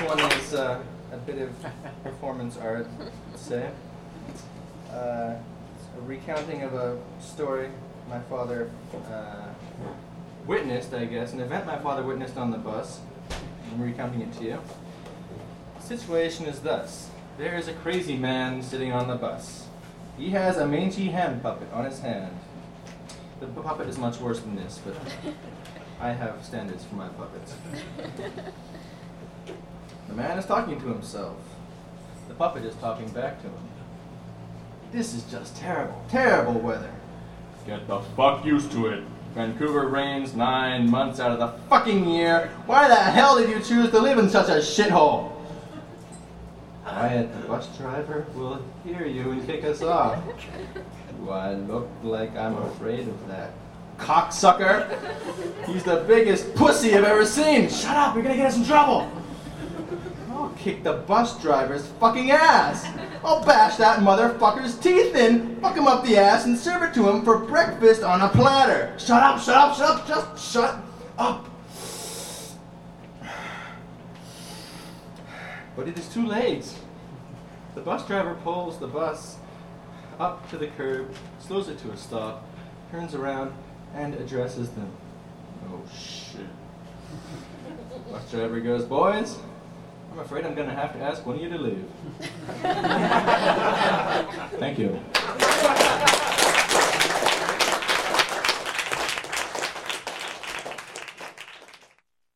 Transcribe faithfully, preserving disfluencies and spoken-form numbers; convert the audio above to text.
one is uh, a bit of performance art, let's say. Uh, it's a recounting of a story my father uh, witnessed, I guess, an event my father witnessed on the bus. I'm recounting it to you. The situation is thus. There is a crazy man sitting on the bus. He has a mangy hand puppet on his hand. The puppet is much worse than this, but I have standards for my puppets. The man is talking to himself. The puppet is talking back to him. This is just terrible, terrible weather. Get the fuck used to it. Vancouver rains nine months out of the fucking year. Why the hell did you choose to live in such a shithole? Wyatt, the bus driver, will hear you and kick us off. Do I look like I'm afraid of that cocksucker? He's the biggest pussy I've ever seen. Shut up, you're gonna get us in trouble. I'll kick the bus driver's fucking ass. I'll bash that motherfucker's teeth in, fuck him up the ass, and serve it to him for breakfast on a platter. Shut up, shut up, shut up, just shut up. But it is too late. The bus driver pulls the bus up to the curb, slows it to a stop, turns around, and addresses them. Oh, shit. Bus driver goes, boys, I'm afraid I'm going to have to ask one of you to leave. Thank you.